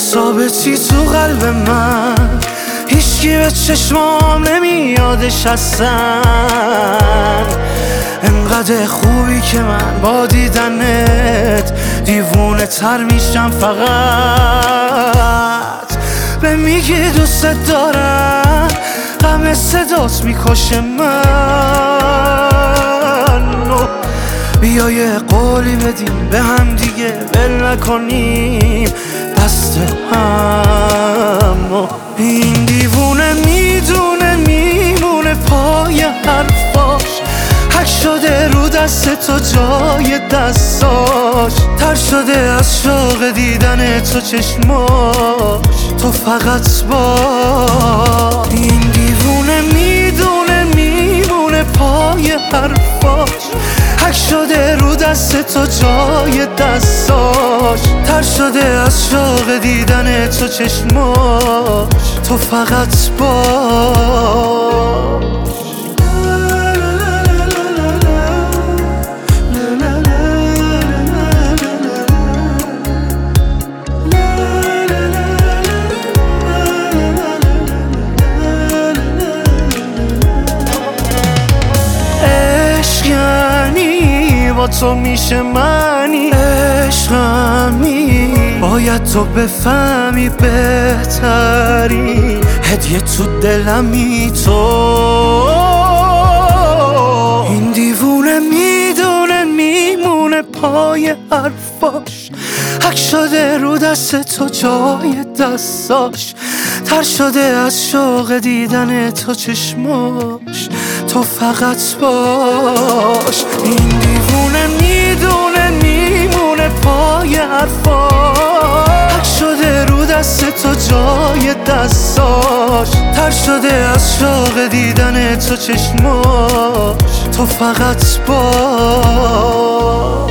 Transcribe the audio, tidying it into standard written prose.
ثابتی تو قلب من، هیچکی به چشمام نمیادش هستن. انقدر خوبی که من با دیدنت دیوونه تر میشم. فقط به میگی دوست دارم، غم صدات میکشه من. بیا یه قولی بدیم به هم دیگه، ول نکنیم دست هم. این دیوونه میدونه میمونه پای حرفاش، حک شده رو دست تو جای دستاش، تر شده از شوق دیدن تو چشماش. تو فقط با این دیوونه میدونه میمونه پای حرفاش، حک شده رو دست تو جای دستاش، تر شده از شوق دیدن تو چشماش. تو فقط باش. با تو میشه منی، عشقمی باید تو بفهمی بهتری، هدیه تو دلمی تو. این دیوونه میدونه میمونه پای حرفاش، حک شده رو دست تو جای دستاش، تر شده از شوق دیدن تو چشماش. تو فقط باش. این دیوونه میدونه میمونه پای حرفاش، حک شده رو دست تو جای دستاش، تر شده از شوق دیدن تو چشماش. تو فقط باش.